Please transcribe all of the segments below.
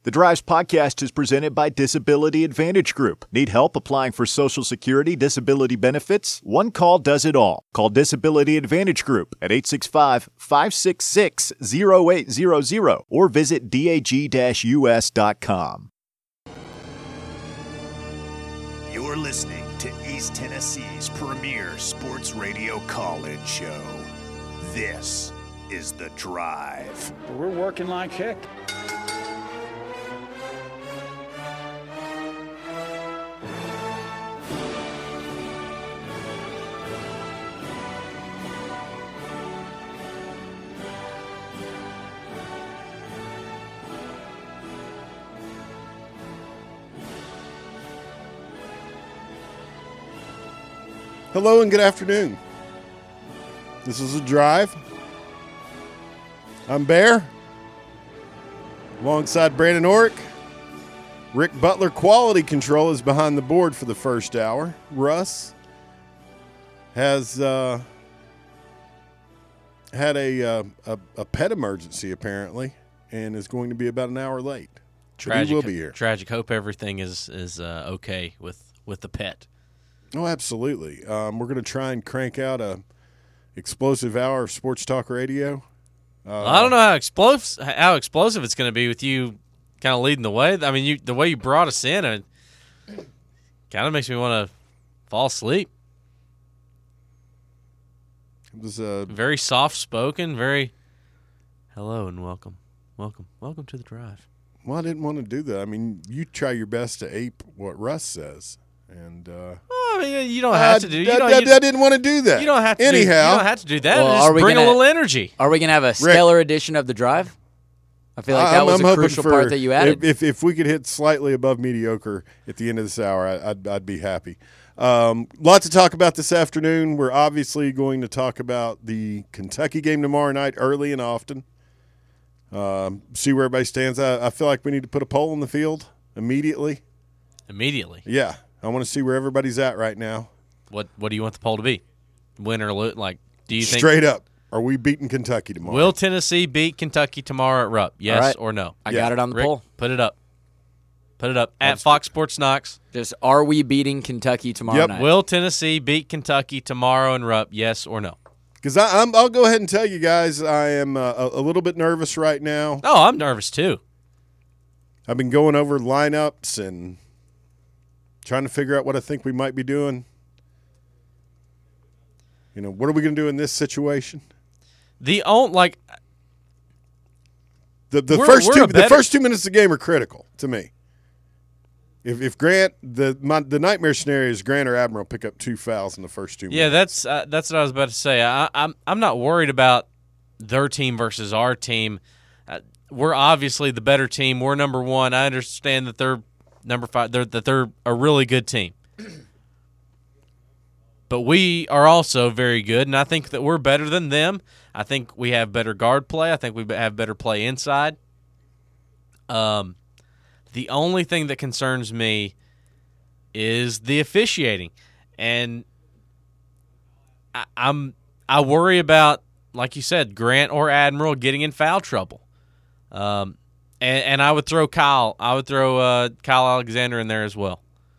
The Drives podcast is presented by Disability Advantage Group. Need help applying for Social Security disability benefits? One call does it all. Call Disability Advantage Group at 865-566-0800 or visit dag-us.com. You're listening to East Tennessee's premier sports radio call-in show. This is The Drive. We're working like heck. Hello and good afternoon. This is The Drive. I'm Bear. Alongside Brandon Orick. Rick Butler, quality control, is behind the board for the first hour. Russ has had a pet emergency, apparently, and is going to be about an hour late. Tragic, he will be here. Tragic. Hope everything is okay with the pet. Oh, absolutely. We're going to try and crank out a explosive hour of sports talk radio. I don't know how explosive it's going to be with you kind of leading the way. I mean, the way you brought us in, it kind of makes me want to fall asleep. It was very soft-spoken, very hello and welcome to The Drive. Well, I didn't want to do that. I mean, you try your best to ape what Russ says. And I mean, you don't have to do. I didn't want to do that. You don't have to. Anyhow, you don't have to do that. Well, Just bring a little energy. Are we gonna have a stellar edition of The Drive? I feel like that was a crucial part that you added. If we could hit slightly above mediocre at the end of this hour, I'd be happy. Lot to talk about this afternoon. We're obviously going to talk about the Kentucky game tomorrow night, early and often. See where everybody stands. I feel like we need to put a poll in the field immediately. Immediately. Yeah. I want to see where everybody's at right now. What do you want the poll to be? Win or lose? Like, do you think straight up? Are we beating Kentucky tomorrow? Will Tennessee beat Kentucky tomorrow at Rupp? Yes right. or no? I got it on the Rick, poll. Put it up. Put it up at Fox Sports Knox. Just are we beating Kentucky tomorrow night? Will Tennessee beat Kentucky tomorrow in Rupp? Yes or no? Because I'll go ahead and tell you guys I am a little bit nervous right now. Oh, I'm nervous too. I've been going over lineups and trying to figure out what I think we might be doing. You know, what are we going to do in this situation? The first 2 minutes of the game are critical to me. If Grant, the nightmare scenario is Grant or Admiral pick up 2 fouls in the first 2 minutes. Yeah, that's what I was about to say. I'm not worried about their team versus our team. We're obviously the better team. We're number one. I understand that they're number 5. That they're a really good team. But we are also very good, and I think that we're better than them. I think we have better guard play. I think we have better play inside. The only thing that concerns me is the officiating, and I worry about, like you said, Grant or Admiral getting in foul trouble. And I would throw Kyle. I would throw Kyle Alexander in there as well.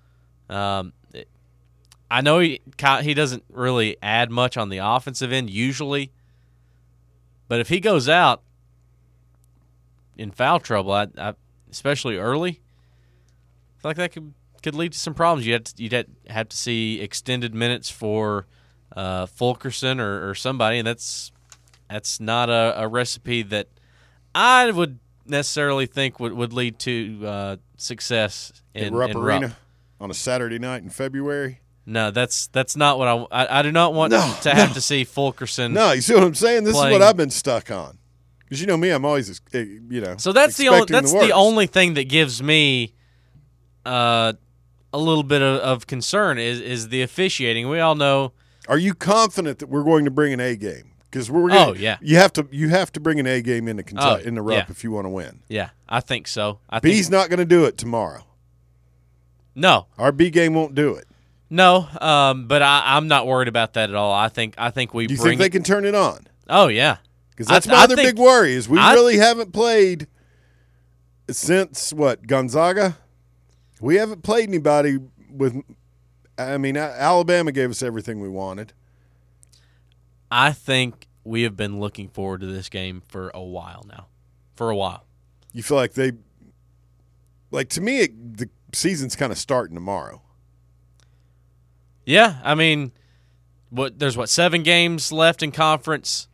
I know he doesn't really add much on the offensive end usually, but if he goes out in foul trouble, I especially early, I feel like that could lead to some problems. You'd have to see extended minutes for Fulkerson or somebody, and that's not a recipe that I would necessarily think would lead to success in Rupp Arena Rupp. On a Saturday night in February. No, that's not what I do not want to have to see Fulkerson. No, you see what I'm saying? This playing. is what I've been stuck on. Because you know me, I'm always So that's the only thing that gives me a little bit of concern is the officiating. We all know. Are you confident that we're going to bring an A game? Because yeah. You have to bring an A game into Kentucky in the Rupp if you want to win. Yeah, I think so. B's not going to do it tomorrow. No, our B game won't do it. No, but I'm not worried about that at all. I think we. Do you think they can turn it on? Oh yeah, because that's my other big worry is we really haven't played since Gonzaga, we haven't played anybody with. I mean, Alabama gave us everything we wanted. I think we have been looking forward to this game for a while now. For a while. You feel like to me, the season's kind of starting tomorrow. Yeah, I mean, there's 7 games left in conference.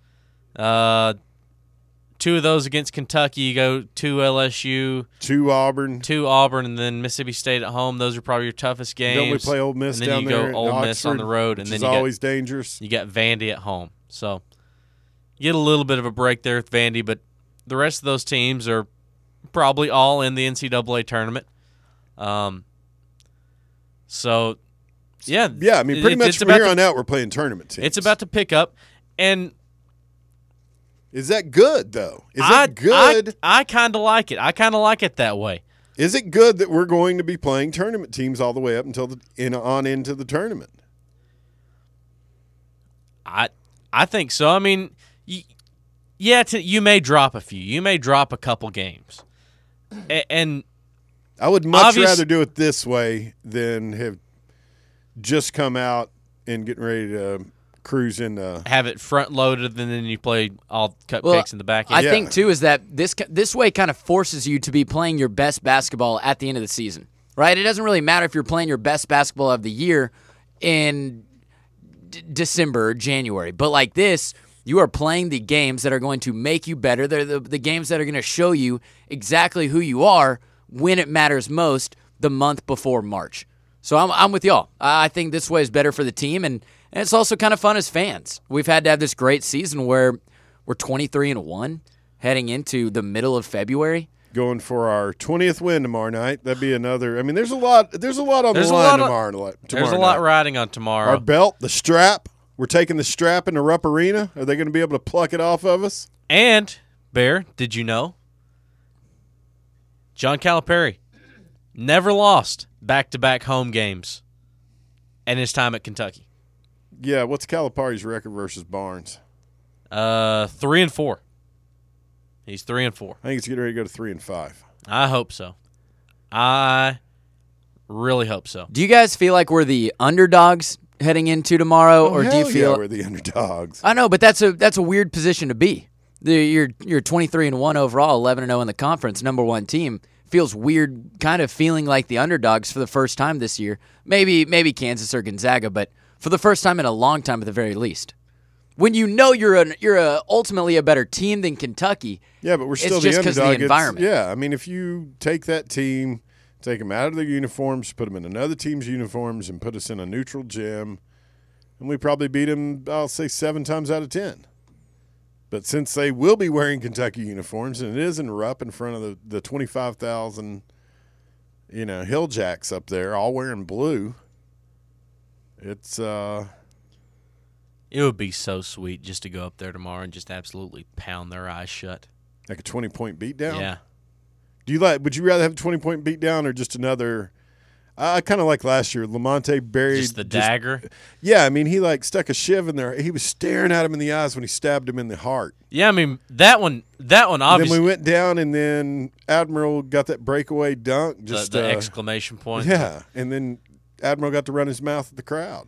2 of those against Kentucky. You go 2 LSU, 2 Auburn, and then Mississippi State at home. Those are probably your toughest games. Don't we play Ole Miss and then down you there? go Ole Oxford, Miss on the road, and then you always dangerous. You got Vandy at home, so you get a little bit of a break there with Vandy, but the rest of those teams are probably all in the NCAA tournament. So yeah. I mean, pretty much from here on out, we're playing tournament teams. It's about to pick up, and is that good though? Is that good? I kind of like it. I kind of like it that way. Is it good that we're going to be playing tournament teams all the way up until into the tournament? I think so. I mean, you may drop a few. You may drop a couple games, and I would much rather do it this way than have just come out and getting ready to cruise in. Have it front loaded, and then you play all cupcakes in the back end. I think too is that this way kind of forces you to be playing your best basketball at the end of the season, right? It doesn't really matter if you're playing your best basketball of the year in December or January, but like this, you are playing the games that are going to make you better. They're the games that are going to show you exactly who you are when it matters most, the month before March. So I'm with y'all. I think this way is better for the team, and it's also kind of fun as fans. We've had to have this great season where we're 23-1 heading into the middle of February. Going for our 20th win tomorrow night. That'd be another. I mean, there's a lot on the line tomorrow. There's a lot riding on tomorrow. Our belt, the strap. We're taking the strap into Rupp Arena. Are they going to be able to pluck it off of us? And, Bear, did you know? John Calipari never lost back-to-back home games in his time at Kentucky. Yeah, what's Calipari's record versus Barnes? 3-4. He's 3-4. I think he's getting ready to go to 3-5. I hope so. I really hope so. Do you guys feel like we're the underdogs heading into tomorrow, or do you feel we're the underdogs? I know, but that's a weird position to be. You're 23-1 overall, 11-0 in the conference, number 1 team. Feels weird, kind of feeling like the underdogs for the first time this year. Maybe Kansas or Gonzaga, but for the first time in a long time at the very least. When you know you're ultimately a better team than Kentucky. Yeah, but we're still it's the just underdog. Because of the environment. Yeah, I mean, if you take that team, take them out of their uniforms, put them in another team's uniforms, and put us in a neutral gym, and we probably beat them, I'll say, 7 times out of 10. But since they will be wearing Kentucky uniforms, and it is in Rupp in front of the 25,000, Hill Jacks up there, all wearing blue, it's It would be so sweet just to go up there tomorrow and just absolutely pound their eyes shut. Like a 20-point beatdown? Yeah. Would you rather have a 20-point beatdown or just another? I kind of like last year. Lamonte buried just the dagger. Yeah, I mean, he stuck a shiv in there. He was staring at him in the eyes when he stabbed him in the heart. Yeah, I mean that one obviously. Then we went down, and then Admiral got that breakaway dunk. Just the exclamation point. Yeah, and then Admiral got to run his mouth at the crowd.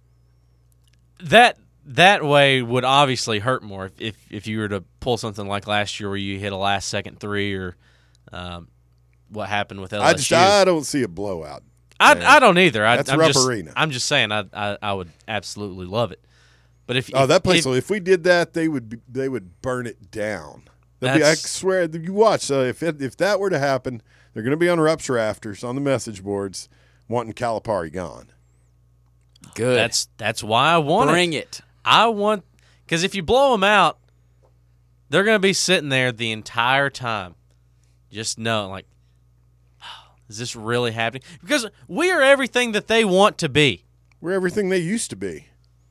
That way would obviously hurt more if you were to pull something like last year where you hit a last-second 3 or what happened with LSU. I don't see a blowout. I don't either. That's Rupp Arena. I'm just saying I would absolutely love it. But if that place, if we did that, they would burn it down. I swear, you watch. If that were to happen, they're going to be on Rupp's rafters on the message boards, wanting Calipari gone. Good. That's why I want Bring it. I want, because if you blow them out, they're going to be sitting there the entire time, just knowing, like, is this really happening? Because we are everything that they want to be. We're everything they used to be.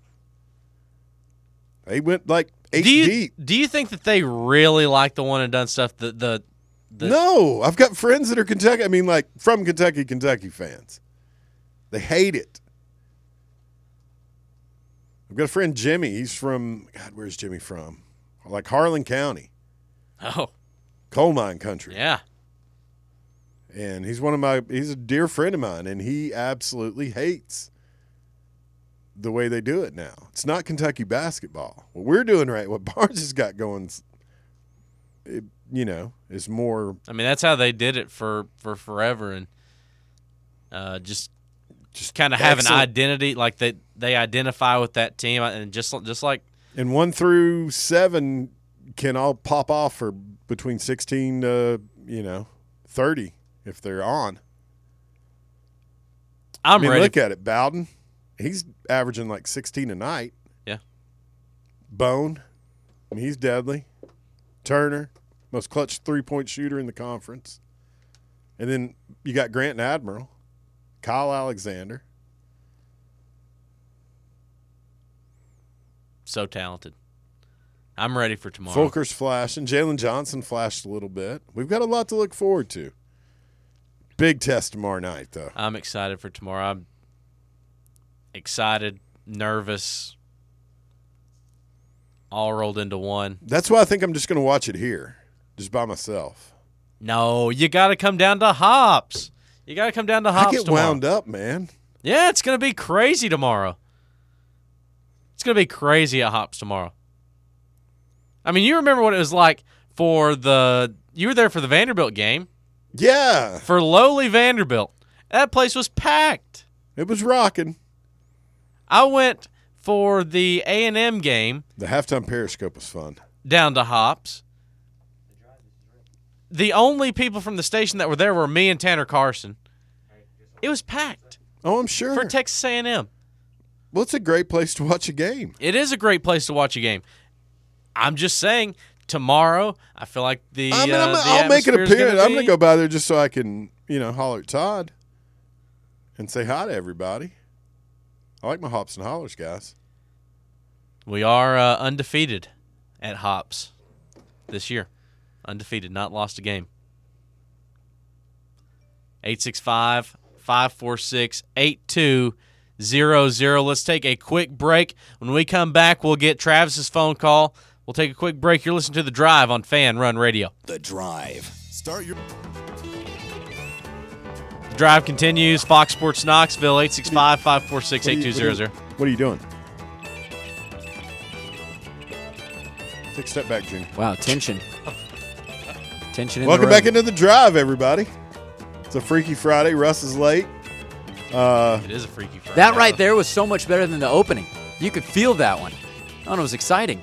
They went like 8 deep. Do you think that they really like the one and done stuff? No, I've got friends that are Kentucky. I mean, like from Kentucky fans. They hate it. I've got a friend, Jimmy. He's from, where's Jimmy from? Like Harlan County. Oh. Coal mine country. Yeah. And he's a dear friend of mine, and he absolutely hates the way they do it now. It's not Kentucky basketball. What we're doing right, what Barnes has got going, is more. I mean, that's how they did it for forever, and just kind of have an identity, like they identify with that team, and just like. And 1 through 7 can all pop off for between 16 to 30 if they're on. I mean, look at it, Bowden. He's averaging like 16 a night. Yeah. Bone, he's deadly. Turner, most clutch 3-point shooter in the conference. And then you got Grant and Admiral, Kyle Alexander. So talented. I'm ready for tomorrow. Fulker's flashing. Jalen Johnson flashed a little bit. We've got a lot to look forward to. Big test tomorrow night, though. I'm excited for tomorrow. I'm excited, nervous, all rolled into one. That's why I think I'm just going to watch it here, just by myself. No, you got to come down to Hops. You got to come down to Hops I get tomorrow. wound up, man. Yeah, it's going to be crazy tomorrow. It's going to be crazy at Hops tomorrow. I mean, you remember what it was like you were there for the Vanderbilt game. Yeah. For lowly Vanderbilt. That place was packed. It was rocking. I went for the A&M game. The halftime Periscope was fun. Down to Hops. The only people from the station that were there were me and Tanner Carson. It was packed. Oh, I'm sure. For Texas A&M. Well, it's a great place to watch a game. It is a great place to watch a game. I'm just saying, tomorrow, I feel like I'll make an appearance. I'm going to go by there just so I can, holler at Todd and say hi to everybody. I like my hops and hollers, guys. We are undefeated at Hops this year. Undefeated, not lost a game. 865-546-8200. Let's take a quick break. When we come back, we'll get Travis's phone call. We'll take a quick break. You're listening to The Drive on Fan Run Radio. The Drive. The Drive continues. Fox Sports Knoxville, 865-546-8200. What are you doing? Take a step back, Junior. Wow, tension. Tension in Welcome the room. back into The Drive, everybody. It's a Freaky Friday. Russ is late. It is a Freaky Friday. That right there was so much better than the opening. You could feel that one. Oh, it was exciting.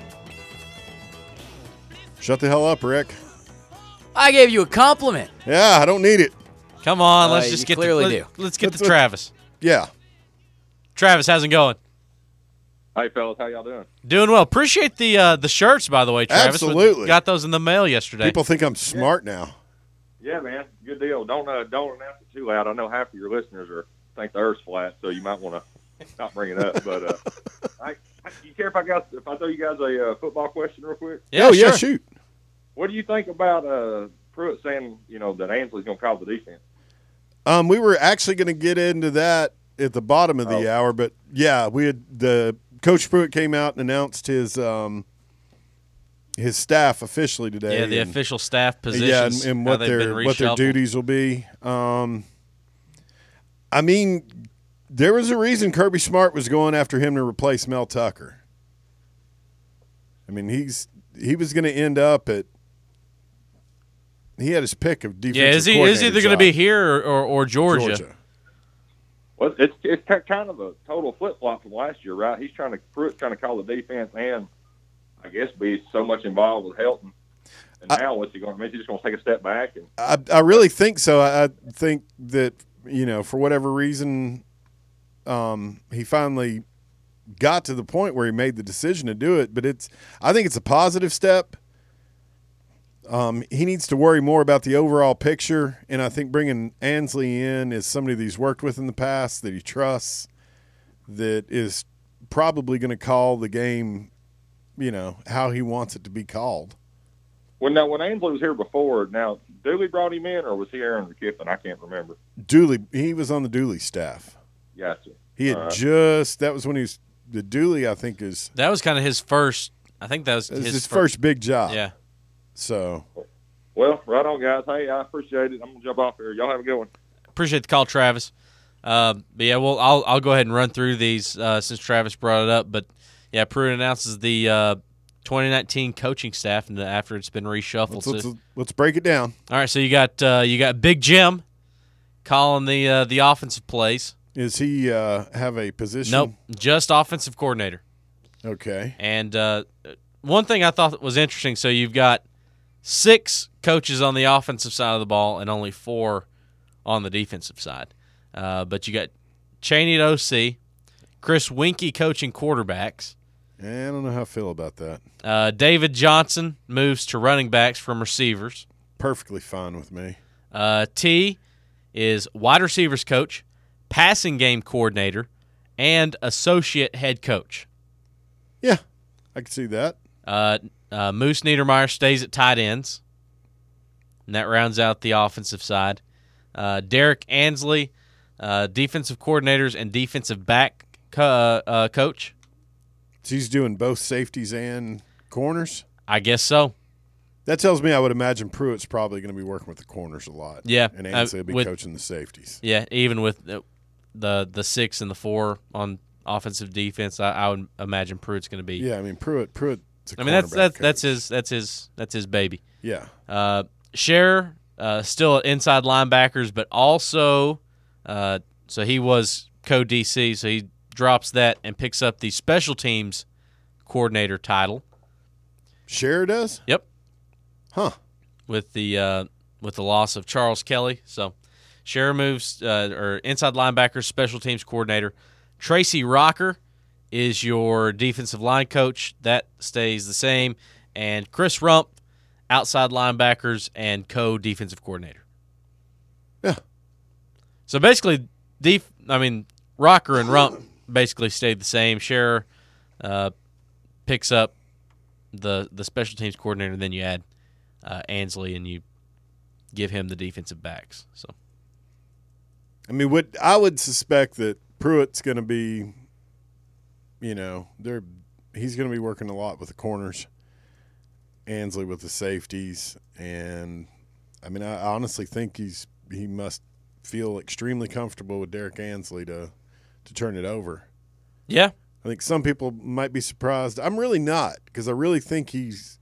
Shut the hell up, Rick. I gave you a compliment. Yeah, I don't need it. Come on, let's just you clearly do. Let's get to Travis. Yeah. Travis, how's it going? Hey, fellas, how y'all doing? Doing well. Appreciate the shirts, by the way, Travis. Absolutely. We got those in the mail yesterday. People think I'm smart now. Yeah, man, good deal. Don't announce it too loud. I know half of your listeners think the Earth's flat, so you might want to not bring it up. But you care if I throw you guys a football question real quick? Yeah, yeah, sure. shoot. What do you think about Pruitt saying that Ansley's going to call the defense? We were actually going to get into that at the bottom of the hour, but yeah, Coach Pruitt came out and announced his staff officially today. Yeah, the official staff positions. Yeah, and what their duties will be. I mean, there was a reason Kirby Smart was going after him to replace Mel Tucker. I mean, he was going to end up at. He had his pick of defensive. Yeah, is he either going to be here or Georgia? Well, it's kind of a total flip flop from last year, right? Pruitt's trying to call the defense and I guess be so much involved with Helton. And now what's he going to? Is he just going to take a step back? I really think so. I think that for whatever reason, he finally got to the point where he made the decision to do it. But I think it's a positive step. He needs to worry more about the overall picture, and I think bringing Ansley in as somebody that he's worked with in the past, that he trusts, that is probably going to call the game, how he wants it to be called. When Ansley was here before, now Dooley brought him in, or was he Aaron Kiffin? I can't remember. Dooley, he was on the Dooley staff. Gotcha. He had that was when he was the Dooley. I think that was kind of his first. I think that was his first big job. Yeah. So, Well, right on, guys. Hey, I appreciate it. I'm gonna jump off here. Y'all have a good one. Appreciate the call, Travis. But yeah, well, I'll go ahead and run through these since Travis brought it up. But yeah, Pruitt announces the 2019 coaching staff, and after it's been reshuffled. Let's break it down. All right, so you got Big Jim calling the offensive plays. Is he have a position? Nope, just offensive coordinator. Okay. And one thing I thought was interesting, so you've got 6 coaches on the offensive side of the ball and only 4 on the defensive side. But you got Chaney at OC, Chris Winkie coaching quarterbacks. I don't know how I feel about that. David Johnson moves to running backs from receivers. Perfectly fine with me. T is wide receivers coach, passing game coordinator, and associate head coach. Yeah, I can see that. Moose Niedermeyer stays at tight ends, and that rounds out the offensive side. Derek Ansley, defensive coordinators and defensive back coach. So he's doing both safeties and corners? I guess so. That tells me I would imagine Pruitt's probably going to be working with the corners a lot. Yeah. And Ansley will be coaching the safeties. Yeah, even with the 6 and the 4 on offensive defense, I would imagine Pruitt's going to be. Yeah, I mean Pruitt's a that's his baby. Yeah. Scherer still at inside linebackers, but also so he was co-DC, so he drops that and picks up the special teams coordinator title. Scherer does? Yep. Huh. With the loss of Charles Kelly, so Scherer moves or inside linebackers, special teams coordinator. Tracy Rocker is your defensive line coach. That stays the same. And Chris Rump, outside linebackers and co-defensive coordinator. Yeah. So basically, Rocker and Rump basically stayed the same. Scherer picks up the special teams coordinator, and then you add Ansley and you give him the defensive backs. So, I mean, what I would suspect that Pruitt's going to be, he's going to be working a lot with the corners, Ansley with the safeties, and I mean, I honestly think he must feel extremely comfortable with Derek Ansley to turn it over. Yeah. I think some people might be surprised. I'm really not, because I really think he's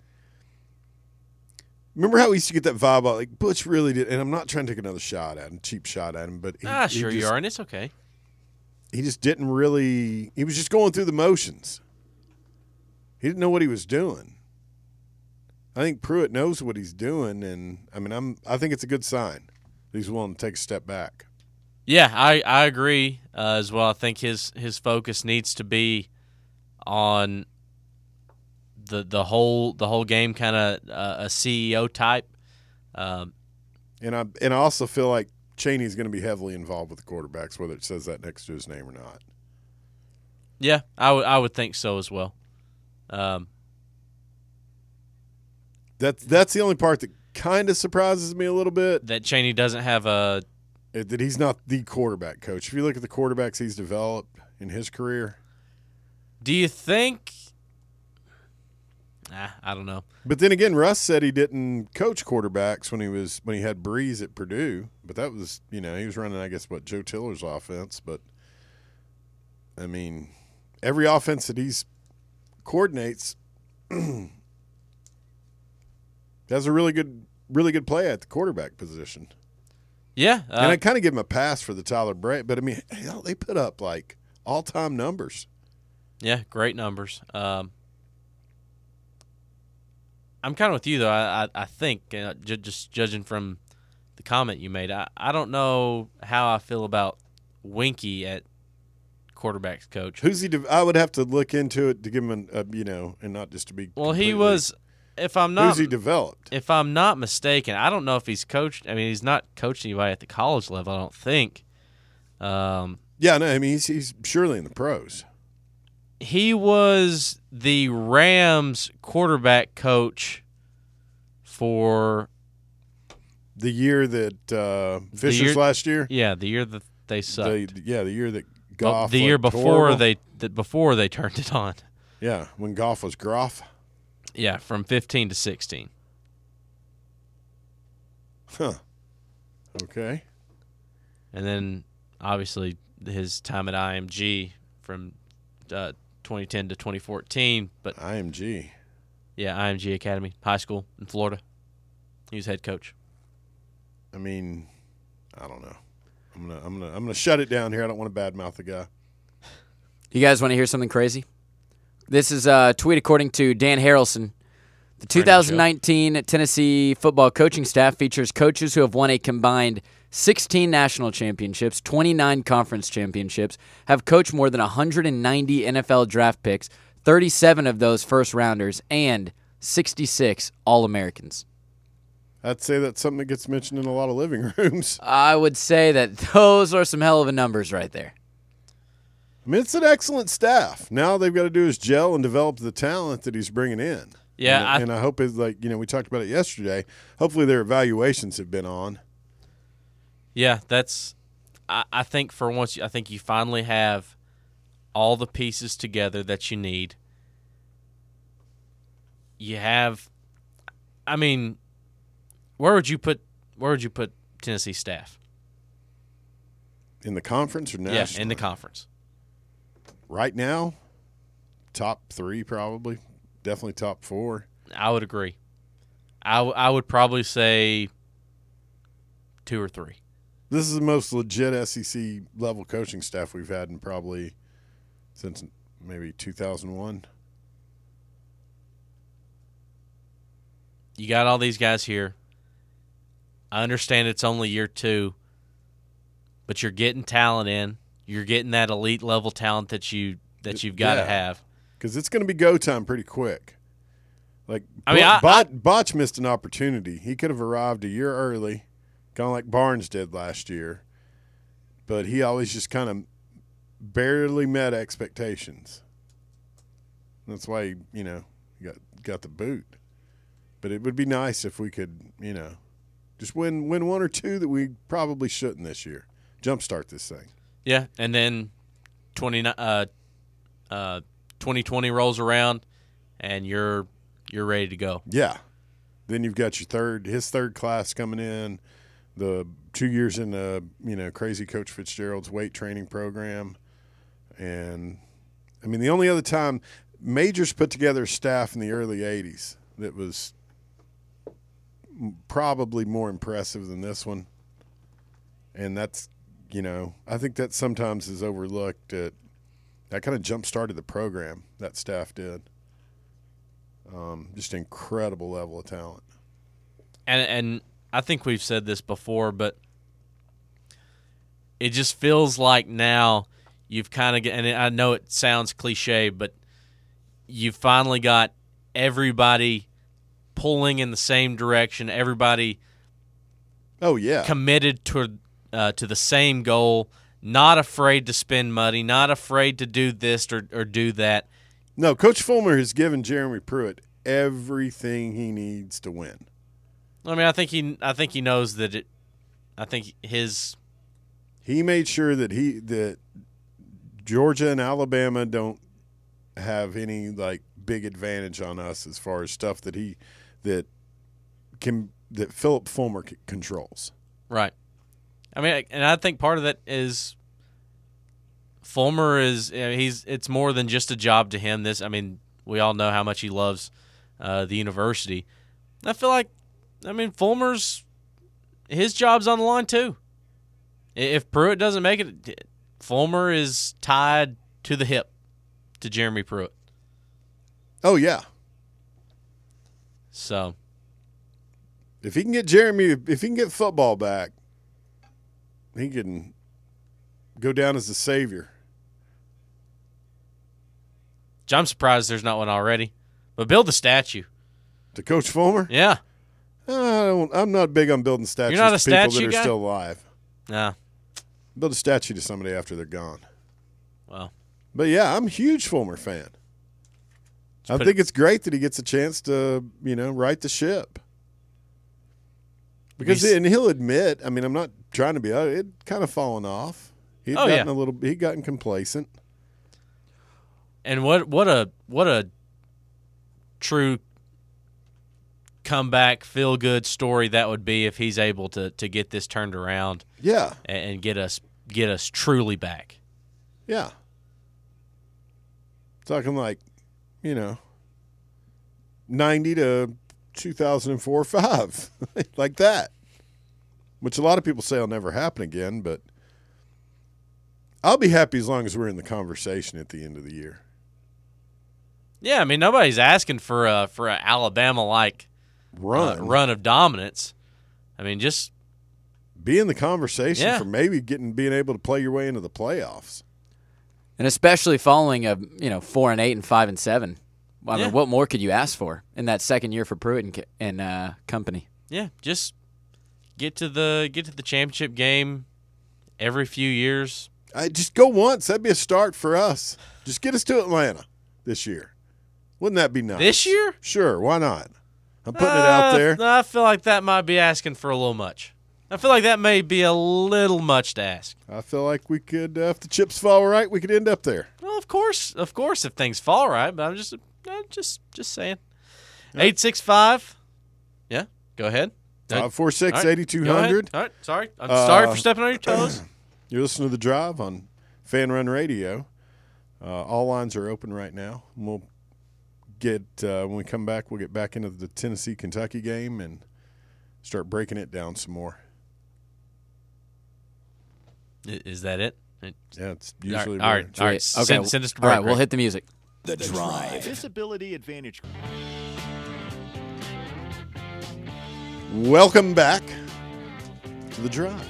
– remember how we used to get that vibe out? Like, Butch really did – and I'm not trying to take another cheap shot at him, but sure you are, and it's okay. He just didn't really – he was just going through the motions. He didn't know what he was doing. I think Pruitt knows what he's doing, and, I mean, I think it's a good sign that he's willing to take a step back. Yeah, I agree as well. I think his focus needs to be on the whole game, kind of a CEO type. And I also feel like Chaney's going to be heavily involved with the quarterbacks, whether it says that next to his name or not. Yeah, I would think so as well. That's the only part that kind of surprises me a little bit. That Chaney doesn't have that he's not the quarterback coach. If you look at the quarterbacks he's developed in his career. Do you think I don't know. But then again, Russ said he didn't coach quarterbacks when he had Breeze at Purdue. But that was, he was running, I guess, Joe Tiller's offense. But I mean, every offense that he coordinates has a really good play at the quarterback position. Yeah. And I kind of give him a pass for the Tyler Bray, but I mean, hell, they put up like all-time numbers. Yeah, great numbers. I'm kind of with you, though. I think, just judging from the comment you made, I don't know how I feel about Winkie at quarterbacks coach. Who's he? I would have to look into it to give him and not just to be. Well, he was. If I'm not, who's he developed? If I'm not mistaken, I don't know if he's coached. I mean, he's not coached anybody at the college level, I don't think. Yeah, no, I mean he's surely in the pros. He was the Rams quarterback coach for the year that Fisher's last year. Yeah, the year that they sucked. The year that Goff. The year before before they turned it on. Yeah, when Goff was Groff. Yeah, from 15 to 16. Huh. Okay. And then, obviously, his time at IMG from 2010 to 2014. But IMG. Yeah, IMG Academy, high school in Florida. He was head coach. I mean, I don't know. I'm gonna shut it down here. I don't want to badmouth the guy. You guys want to hear something crazy? This is a tweet according to Dan Harrelson. The 2019 Tennessee football coaching staff features coaches who have won a combined 16 national championships, 29 conference championships, have coached more than 190 NFL draft picks, 37 of those first-rounders, and 66 All-Americans. I'd say that's something that gets mentioned in a lot of living rooms. I would say that those are some hell of a numbers right there. I mean, it's an excellent staff. Now all they've got to do is gel and develop the talent that he's bringing in. Yeah, and I hope it's like, we talked about it yesterday. Hopefully their evaluations have been on. Yeah, that's. I think for once, I think you finally have all the pieces together that you need. You have, I mean, where would you put Tennessee staff? In the conference or national? Yeah, in the conference. Right now, top 3 probably. Definitely top 4. I would agree. I would probably say 2 or 3. This is the most legit SEC level coaching staff we've had in probably since maybe 2001. You got all these guys here. I understand it's only year 2, but you're getting talent in. You're getting that elite level talent that you've got to have. Because it's going to be go time pretty quick. Like, Botch missed an opportunity. He could have arrived a year early, kind of like Barnes did last year. But he always just kind of barely met expectations. That's why he got the boot. But it would be nice if we could, just win 1 or 2 that we probably shouldn't this year. Jumpstart this thing. Yeah, and then 2020 rolls around, and you're ready to go. Yeah. Then you've got his third class coming in, the 2 years in the crazy Coach Fitzgerald's weight training program, and I mean the only other time Majors put together a staff in the early '80s that was probably more impressive than this one, and that's I think that sometimes is overlooked. That kind of jump-started the program, that staff did. Just incredible level of talent. And I think we've said this before, but it just feels like now you've kind of – and I know it sounds cliche, but you've finally got everybody pulling in the same direction, everybody committed to the same goal, not afraid to spend money, not afraid to do this or do that. No, Coach Fulmer has given Jeremy Pruitt everything he needs to win. I mean, I think he knows that he made sure that Georgia and Alabama don't have any big advantage on us as far as stuff that Philip Fulmer controls. Right. I mean, and I think part of that is Fulmer is it's more than just a job to him. We all know how much he loves the university. I feel like, Fulmer's his job's on the line too. If Pruitt doesn't make it, Fulmer is tied to the hip to Jeremy Pruitt. Oh yeah. So, if he can get football back, he can go down as the savior. I'm surprised there's not one already. But build a statue. To Coach Fulmer? Yeah. I'm not big on building statues You're not a to people statue that guy? are still alive. Nah. Build a statue to somebody after they're gone. Well. But, yeah, I'm a huge Fulmer fan. I think it's great that he gets a chance to, right the ship. Because and he'll admit, I'm not trying to be it kind of fallen off. He'd gotten complacent. And what a true comeback, feel-good story that would be if he's able to get this turned around. Yeah. And get us truly back. Yeah. Talking like, 90 to 2004 5, like that, which a lot of people say will never happen again, but I'll be happy as long as we're in the conversation at the end of the year. Yeah, I mean, nobody's asking for a Alabama-like run of dominance. I mean, just be in the conversation for maybe being able to play your way into the playoffs, and especially following a 4-8 and 5-7. I mean, what more could you ask for in that second year for Pruitt and company? Yeah, just get to the championship game every few years. Just go once. That'd be a start for us. Just get us to Atlanta this year. Wouldn't that be nice? This year? Sure, why not? I'm putting it out there. I feel like that might be asking for a little much. I feel like that may be a little much to ask. I feel like we could, if the chips fall right, we could end up there. Well, of course, if things fall right. But I'm just saying. 865. Yeah, go ahead. 546-8200. All right, sorry. I'm sorry for stepping on your toes. You're listening to The Drive on Fan Run Radio. All lines are open right now. We'll get when we come back, we'll get back into the Tennessee-Kentucky game and start breaking it down some more. Is that it? Yeah, it's usually all right. Okay. Send us to break. All right, we'll hit the music. The Drive. Disability Advantage. Welcome back to The Drive.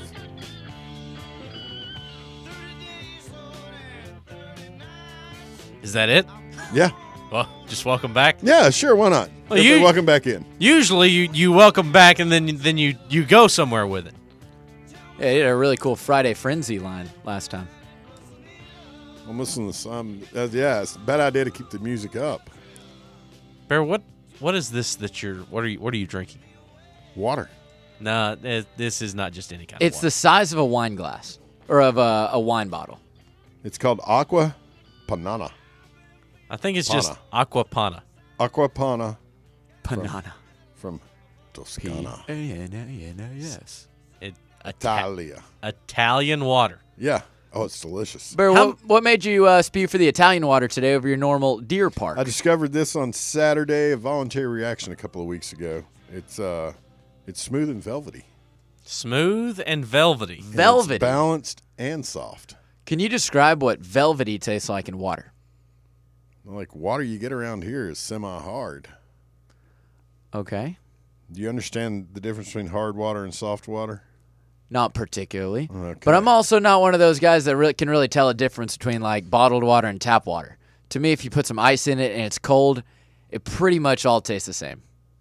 Is that it? Yeah. Well, just welcome back. Yeah, sure. Why not? Well, you- welcome back in. Usually, you welcome back and then you go somewhere with it. Yeah, he had a really cool Friday Frenzy line last time. I'm listening to some. Yeah, it's a bad idea to keep the music up. Bear, what is this that you're? What are you drinking? Water. No, this is not just any kind It's of the size of a wine glass or of a wine bottle. It's called Aqua Panana. I think it's just Aqua Panna. Aqua Panna Panana. from Toscana, Yes. Italia. Italian water. Yeah. Oh, it's delicious. Bear, what made you spew for the Italian water today over your normal Deer Park? I discovered this on Saturday, a voluntary reaction a couple of weeks ago. It's smooth and velvety. Smooth and velvety. Velvety. It's balanced and soft. Can you describe what velvety tastes like in water? Like water you get around here is semi-hard. Okay. Do you understand the difference between hard water and soft water? Not particularly. Okay. But I'm also not one of those guys that can really tell a difference between like bottled water and tap water. To me, if you put some ice in it and it's cold, it pretty much all tastes the same.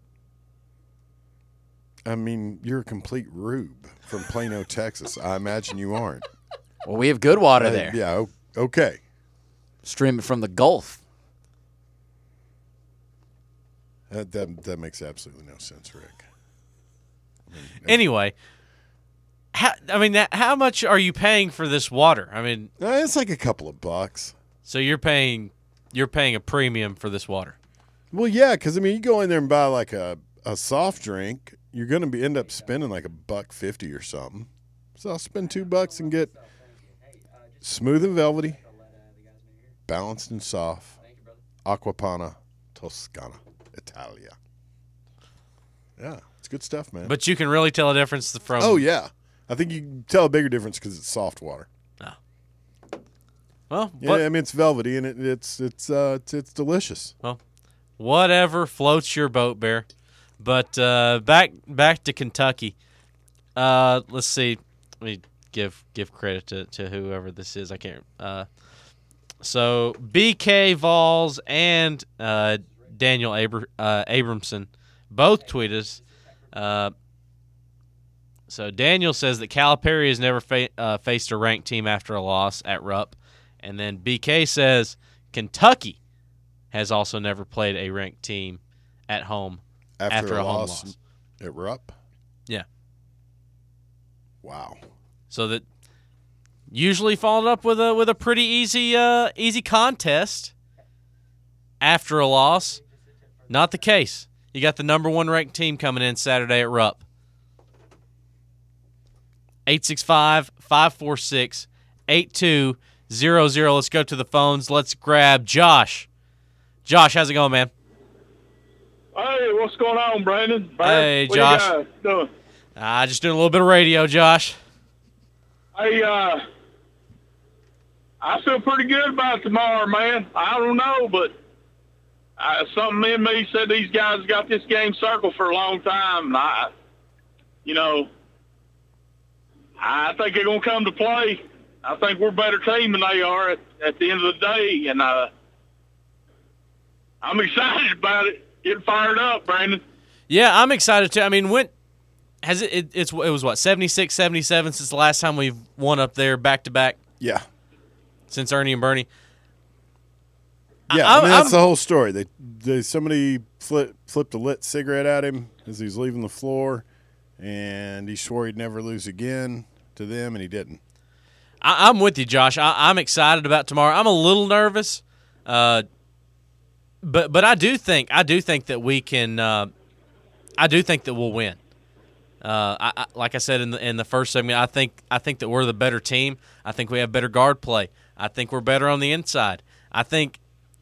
I mean, you're a complete rube from Plano, Texas. I imagine you aren't. Well, we have good water there. Yeah, okay. Streaming from the Gulf. That makes absolutely no sense, Rick. Anyway, how much are you paying for this water? I mean, it's like a couple of bucks. So you're paying a premium for this water. Well, yeah, because you go in there and buy like a soft drink, you're going to end up spending like $1.50 or something. So I'll spend $2 and get smooth and velvety, balanced and soft, Aqua Panna Toscana, Italia. Yeah, it's good stuff, man. But you can really tell a difference from. Oh yeah, I think you can tell a bigger difference because it's soft water. Well, yeah, it's velvety and it's delicious. Well, whatever floats your boat, Bear. But back to Kentucky. Let's see. Let me give credit to whoever this is. I can't. So BK Vols and Daniel Abramson both tweeted us. So Daniel says that Calipari has never faced a ranked team after a loss at Rupp. And then BK says Kentucky has also never played a ranked team at home after a home loss. At Rupp? Yeah. Wow. So that usually followed up with a pretty easy contest after a loss. Not the case. You got the number 1 ranked team coming in Saturday at Rupp. 865-546-8200. Let's go to the phones. Let's grab Josh. Josh, how's it going, man? Hey, what's going on, Brandon? Hey, what Josh. you guys doing? Just doing a little bit of radio, Josh. Hey, I feel pretty good about tomorrow, man. I don't know, but something in me said these guys got this game circled for a long time. And I think they're going to come to play. I think we're a better team than they are at the end of the day, and I'm excited about it. Getting fired up, Brandon. Yeah, I'm excited too. I mean, when has it was what, 76, 77 since the last time we've won up there back to back? Yeah. Since Ernie and Bernie. Yeah, that's the whole story. Somebody flipped a lit cigarette at him as he was leaving the floor, and he swore he'd never lose again to them, and he didn't. I'm with you, Josh. I'm excited about tomorrow. I'm a little nervous, but I do think that we can. I do think that we'll win. Like I said in the first segment, I think that we're the better team. I think we have better guard play. I think we're better on the inside. I think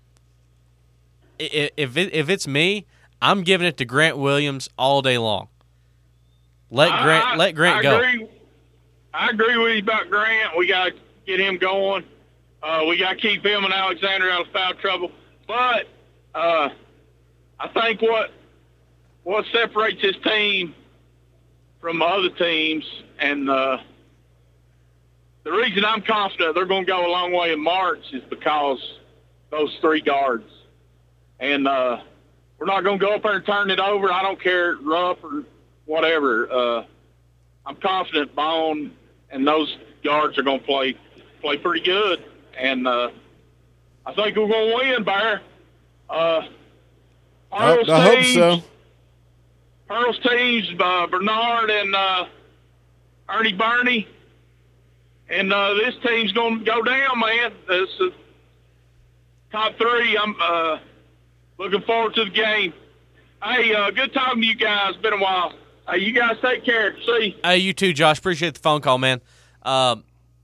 if it's me, I'm giving it to Grant Williams all day long. Let Grant go. I agree with you about Grant. We got to get him going. We got to keep him and Alexander out of foul trouble. But I think what separates his team from other teams, and the reason I'm confident they're going to go a long way in March is because those 3 guards. And we're not going to go up there and turn it over. I don't care, Rupp or whatever. I'm confident Bone and those guards are going to play pretty good. And I think we're going to win, Bear. I hope so. Pearl's teams, Bernard and Ernie Burney. And this team's going to go down, man. This is top 3. I'm looking forward to the game. Hey, good talking to you guys. Been a while. Hey, you guys take care. See. Hey, you too, Josh. Appreciate the phone call, man. I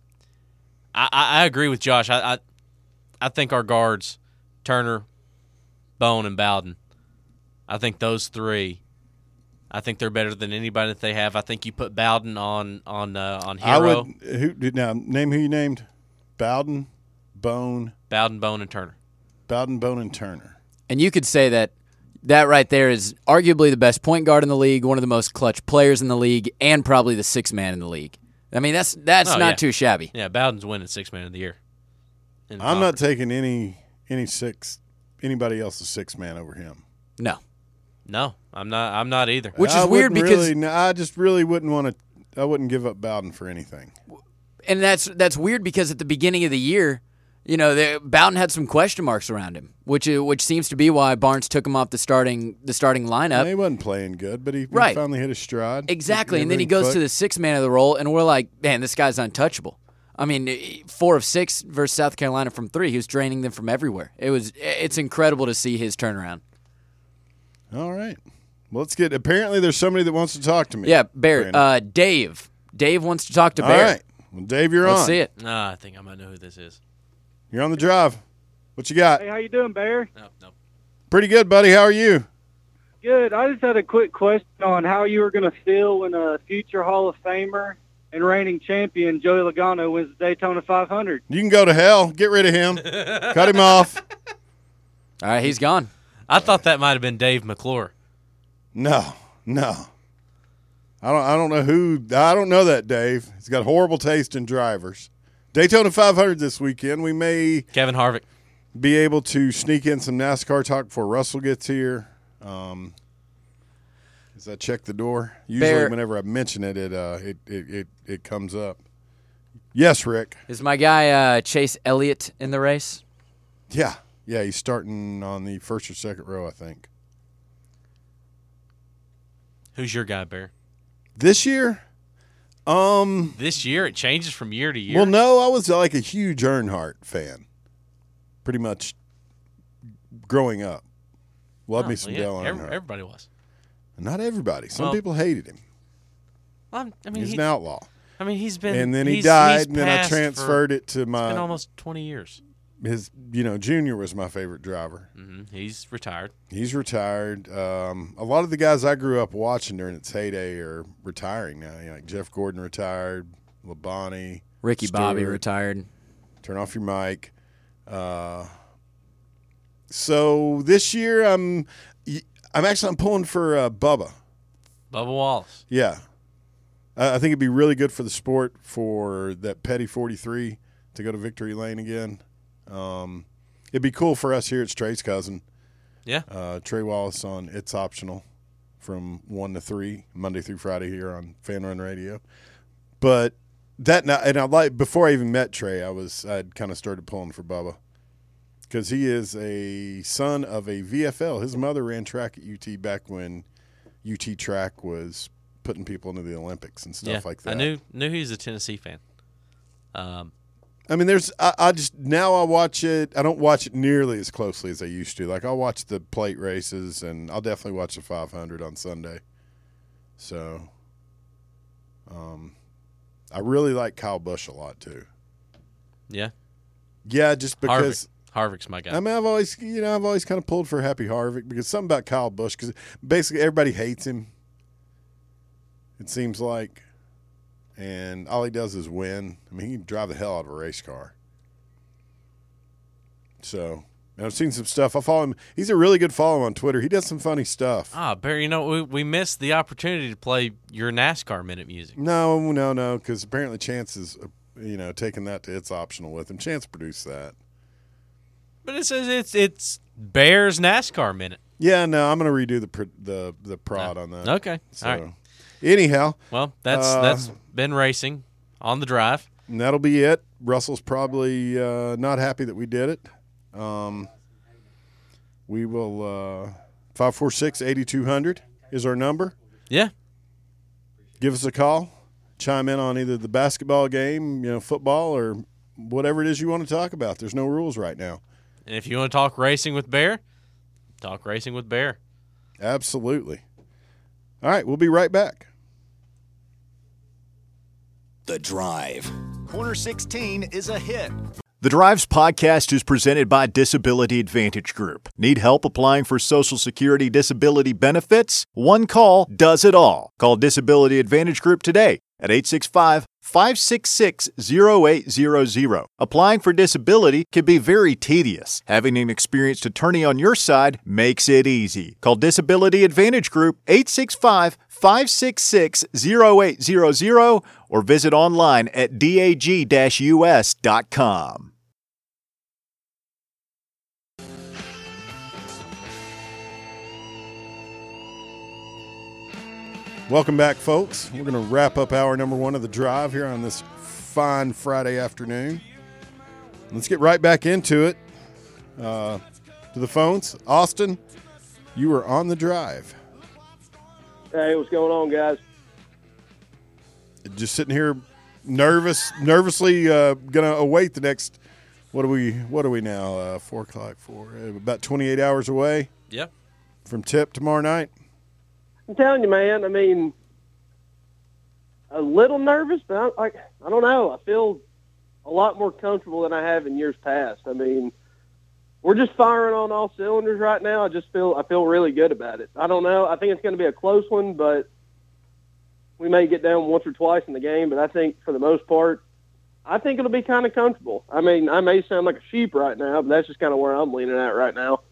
agree with Josh. I think our guards, Turner, Bone, and Bowden, I think those 3. I think they're better than anybody that they have. I think you put Bowden on Hero. Name who you named? Bowden, Bone, and Turner. Bowden, Bone, and Turner. And you could say that right there is arguably the best point guard in the league, one of the most clutch players in the league, and probably the 6th man in the league. I mean, that's not too shabby. Yeah, Bowden's winning 6th man of the year. I'm not taking anybody else's 6th man over him. No, I'm not either. Which is weird because I just really wouldn't want to. I wouldn't give up Bowden for anything. And that's weird because at the beginning of the year, Bowden had some question marks around him, which seems to be why Barnes took him off the starting lineup. He wasn't playing good, but he finally hit his stride. Exactly, and then he goes to the 6th man of the role, and we're like, man, this guy's untouchable. I mean, 4 of 6 versus South Carolina from 3. He was draining them from everywhere. It's incredible to see his turnaround. All right. Well, let's get – apparently there's somebody that wants to talk to me. Yeah, Bear. Dave. Dave wants to talk to Bear. All right. Well, Dave, you're on. Let's see it. I think I might know who this is. You're on the drive. What you got? Hey, how you doing, Bear? No. Pretty good, buddy. How are you? Good. I just had a quick question on how you were going to feel when a future Hall of Famer and reigning champion Joey Logano wins the Daytona 500. You can go to hell. Get rid of him. Cut him off. All right, he's gone. I thought that might have been Dave McClure. No. I don't know who. I don't know that Dave. He's got horrible taste in drivers. Daytona 500 this weekend. We may Kevin Harvick be able to sneak in some NASCAR talk before Russell gets here. As I check the door, usually whenever I mention it, it comes up. Yes, Rick. Is my guy Chase Elliott in the race? Yeah, he's starting on the first or second row, I think. Who's your guy, Bear? This year? This year? It changes from year to year? Well, no, I was like a huge Earnhardt fan, pretty much growing up. Love me some yeah, Dale Earnhardt. Everybody was. Not everybody. Some Well, people hated him. I mean, He's an outlaw. I mean, he's been. And then he he's died, and then I passed transferred it to It's been my almost 20 years. his. Junior was my favorite driver. He's retired. He's retired. A lot of the guys I grew up watching during its heyday are retiring now. Like Jeff Gordon retired, Labonte, Ricky Stewart. Bobby retired. Turn off your mic. So this year I'm pulling for Bubba. Bubba Wallace. Yeah. I think it'd be really good for the sport for that Petty 43 to go to victory lane again. It'd be cool for us here. It's Trey's cousin. Yeah. Trey Wallace on It's Optional from 1 to 3, Monday through Friday here on Fan Run Radio. But before I even met Trey, I'd kind of started pulling for Bubba because he is a son of a VFL. His mother ran track at UT back when UT track was putting people into the Olympics and stuff like that. I knew he was a Tennessee fan. I mean, I just now I watch it. I don't watch it nearly as closely as I used to. Like I'll watch the plate races, and I'll definitely watch the 500 on Sunday. So, I really like Kyle Busch a lot too. Yeah. Yeah, just because Harvick's my guy. I mean, I've always kind of pulled for Happy Harvick because something about Kyle Busch because basically everybody hates him. It seems like. And all he does is win. I mean, he can drive the hell out of a race car. So, and I've seen some stuff. I follow him. He's a really good follow on Twitter. He does some funny stuff. Barry, we missed the opportunity to play your NASCAR minute music. No, because apparently Chance is, taking that to It's Optional with him. Chance produced that. But it says it's Bears NASCAR minute. Yeah, no, I'm going to redo the prod on that. Okay, so, all right. Anyhow. Well, that's been racing on the drive. And that'll be it. Russell's probably not happy that we did it. We will 546-8200 is our number. Yeah. Give us a call. Chime in on either the basketball game, football, or whatever it is you want to talk about. There's no rules right now. And if you want to talk racing with Bear, talk racing with Bear. Absolutely. All right, we'll be right back. The Drive. Corner 16 is a hit. The Drives podcast is presented by Disability Advantage Group. Need help applying for Social Security disability benefits? One call does it all. Call Disability Advantage Group today at 865-566-0800. Applying for disability can be very tedious. Having an experienced attorney on your side makes it easy. Call Disability Advantage Group 865-566-0800 or visit online at dag-us.com. Welcome back, folks. We're going to wrap up hour number 1 of The Drive here on this fine Friday afternoon. Let's get right back into it. To the phones. Austin, you are on The Drive. Hey, what's going on, guys? Just sitting here nervously going to await the next, what are we now, 4 o'clock, about 28 hours away? Yep. From tip tomorrow night? I'm telling you, man, I mean, a little nervous, but I don't know. I feel a lot more comfortable than I have in years past. I mean, we're just firing on all cylinders right now. I feel really good about it. I don't know. I think it's going to be a close one, but we may get down once or twice in the game. But I think for the most part, I think it'll be kind of comfortable. I mean, I may sound like a sheep right now, but that's just kind of where I'm leaning at right now.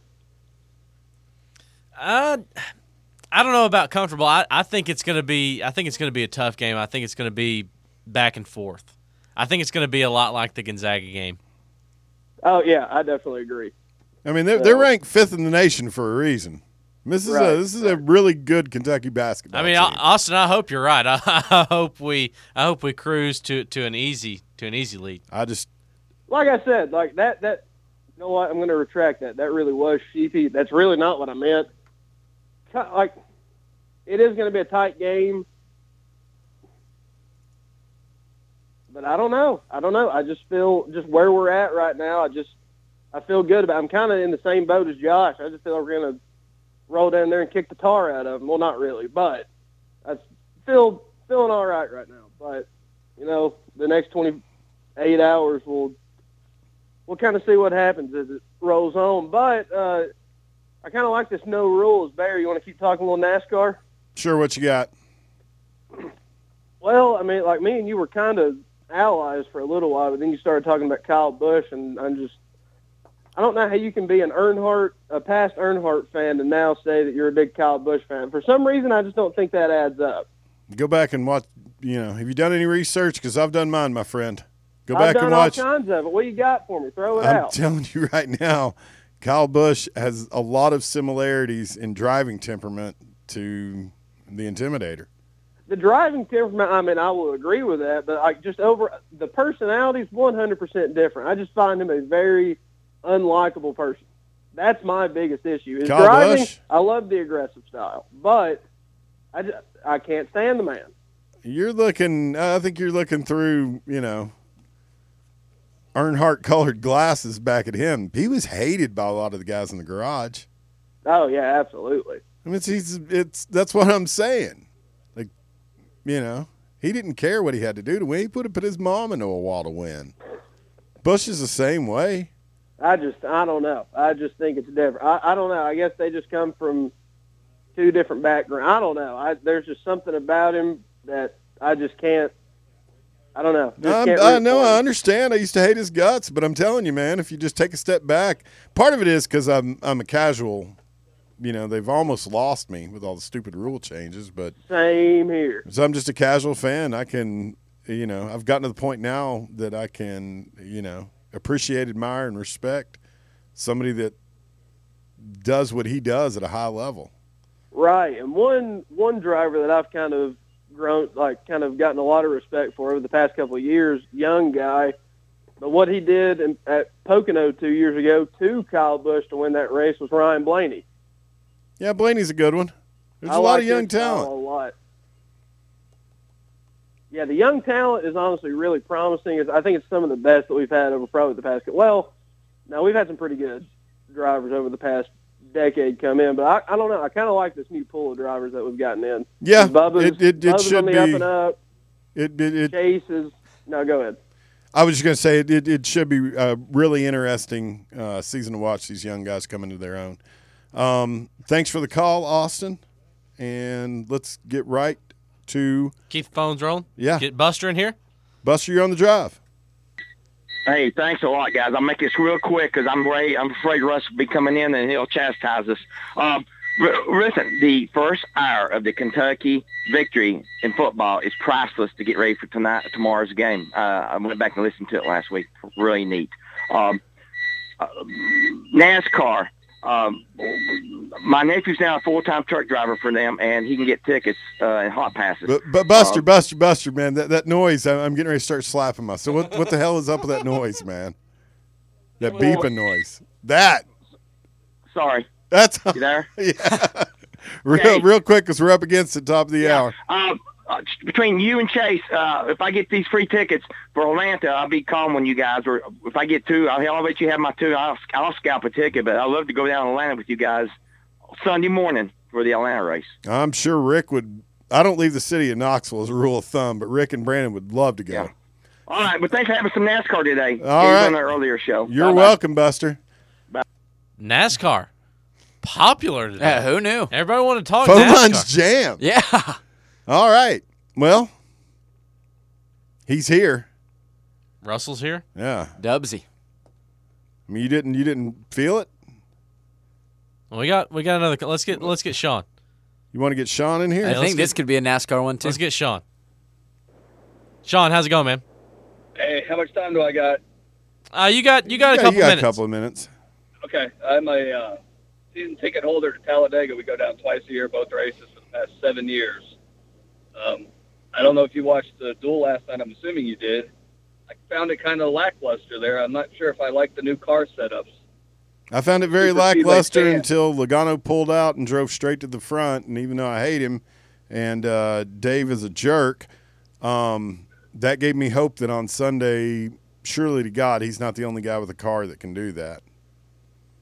I don't know about comfortable. I think it's going to be a tough game. I think it's going to be back and forth. I think it's going to be a lot like the Gonzaga game. Oh yeah, I definitely agree. I mean, they're ranked 5th in the nation for a reason. This is a really good Kentucky basketball. I mean, team. Austin, I hope you're right. I hope we cruise to an easy lead. Like I said, like that. You know what? I'm going to retract that. That really was sheepy. That's really not what I meant. Like, it is going to be a tight game, but I don't know. I just feel just where we're at right now. I feel good about it. I'm kind of in the same boat as Josh. I just feel like we're going to roll down there and kick the tar out of them. Well, not really, but I feeling all right now. But, the next 28 hours we'll kind of see what happens as it rolls on. But I kind of like this no rules. Barry, you want to keep talking a little NASCAR? Sure, what you got? Well, I mean, like me and you were kind of allies for a little while, but then you started talking about Kyle Busch, and I don't know how you can be a past Earnhardt fan, and now say that you're a big Kyle Busch fan. For some reason, I just don't think that adds up. Go back and watch. Have you done any research? Because I've done mine, my friend. Go back and watch. I've done all kinds of it. What you got for me? Throw it I'm out. I'm telling you right now, Kyle Busch has a lot of similarities in driving temperament to the Intimidator. The driving temperament, I mean, I will agree with that, but just over the personality is 100% different. I just find him a very unlikable person. That's my biggest issue. His Kyle driving, Busch? I love the aggressive style, but I can't stand the man. I think you're looking through, Earnhardt-colored glasses back at him. He was hated by a lot of the guys in the garage. Oh, yeah, absolutely. I mean, that's what I'm saying. Like, he didn't care what he had to do to win. He put his mom into a wall to win. Busch is the same way. I don't know. I just think it's different. I don't know. I guess they just come from two different backgrounds. I don't know. There's just something about him that I just can't. I don't know. I know. I understand. I used to hate his guts, but I'm telling you, man, if you just take a step back, part of it is because I'm a casual. They've almost lost me with all the stupid rule changes, but same here. So I'm just a casual fan. I can, I've gotten to the point now that I can, appreciate, admire, and respect somebody that does what he does at a high level. Right, and one driver that I've kind of gotten a lot of respect for over the past couple of years, young guy, but what he did at Pocono 2 years ago to Kyle Busch to win that race was Ryan Blaney. Yeah, Blaney's a good one. There's a lot of young talent. A lot. Yeah, the young talent is honestly really promising. I think it's some of the best that we've had over probably the past. Well, now we've had some pretty good drivers over the past decade come in, but I don't know. I kind of like this new pool of drivers that we've gotten in. Yeah, Bubba's should on the be up and up. It Chase is. No, go ahead. I was just going to say it should be a really interesting season to watch these young guys come into their own. Thanks for the call, Austin, and let's get right to keep the phones rolling. Yeah, get Buster in here. Buster, you're on the drive. Hey, thanks a lot, guys. I'll make this real quick because I'm afraid Russ will be coming in and he'll chastise us. Listen, the first hour of the Kentucky victory in football is priceless to get ready for tomorrow's game. I went back and listened to it last week. Really neat. NASCAR. My nephew's now a full-time truck driver for them, and he can get tickets and hot passes. But Buster, man, that noise, I'm getting ready to start slapping myself. What the hell is up with that noise, man? That beeping noise. That. Sorry. That's. You there? Yeah. Real quick, because we're up against the top of the hour. Between you and Chase, if I get these free tickets for Atlanta, I'll be calling on you guys. Or if I get two, I'll let you have my two. I'll scalp a ticket, but I'd love to go down to Atlanta with you guys Sunday morning for the Atlanta race. I'm sure Rick would. I don't leave the city of Knoxville as a rule of thumb, but Rick and Brandon would love to go. Yeah. All right, but thanks for having some NASCAR today. All right. On the earlier show. You're welcome, Buster. Bye. NASCAR. Popular today. Yeah, who knew? Everybody want to talk Phone NASCAR. line's jammed. Yeah. All right. Well, he's here. Russell's here. Yeah. Dubsy. I mean, you didn't feel it? Well, we got another. Let's get Sean. You want to get Sean in here? I think this could be a NASCAR one too. Let's get Sean. Sean, how's it going, man? Hey, how much time do I got? You got a couple minutes. A couple of minutes. Okay, I'm a season ticket holder to Talladega. We go down twice a year, both races for the past 7 years. I don't know if you watched the duel last night. I'm assuming you did. I found it kind of lackluster there. I'm not sure if I like the new car setups. I found it very lackluster until Logano pulled out and drove straight to the front. And even though I hate him and Dave is a jerk, that gave me hope that on Sunday, surely to God, he's not the only guy with a car that can do that.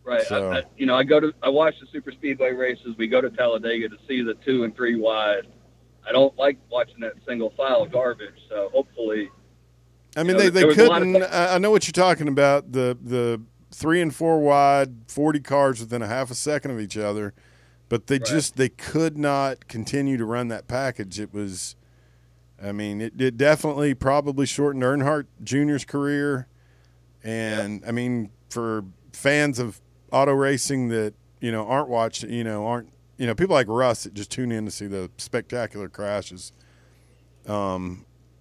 Right. So. I watch the super speedway races. We go to Talladega to see the 2 and 3 wide. I don't like watching that single file garbage. So hopefully, I mean, they couldn't. I know what you're talking about. The 3 and 4 wide, 40 cars within a half a second of each other, but they could not continue to run that package. It was, I mean, it definitely probably shortened Earnhardt Jr.'s career, and I mean, for fans of auto racing that aren't watching, people like Russ that just tune in to see the spectacular crashes. You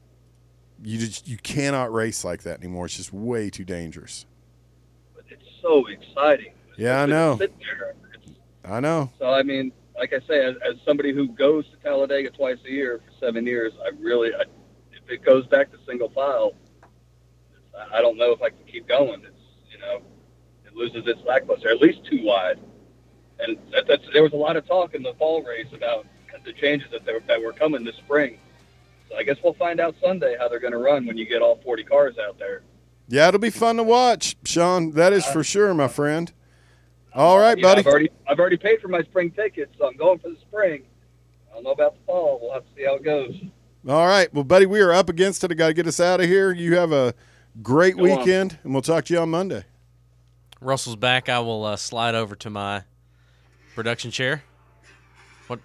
cannot race like that anymore. It's just way too dangerous. But it's so exciting. Yeah, I know. I know. So I mean, like I say, as somebody who goes to Talladega twice a year for 7 years, if it goes back to single file, I don't know if I can keep going. It's it loses its lackluster, at least 2 wide. And there was a lot of talk in the fall race about the changes that were coming this spring. So I guess we'll find out Sunday how they're going to run when you get all 40 cars out there. Yeah, it'll be fun to watch, Sean. That is for sure, my friend. All right, buddy. I've already paid for my spring tickets, so I'm going for the spring. I don't know about the fall. We'll have to see how it goes. All right. Well, buddy, we are up against it. I got to get us out of here. You have a great weekend, and we'll talk to you on Monday. Russell's back. I will slide over to my production chair. What?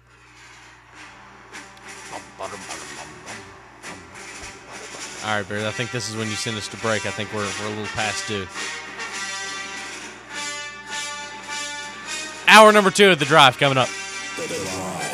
All right, Barry. I think this is when you send us to break. I think we're a little past due. Hour number 2 of The Drive coming up. The Drive.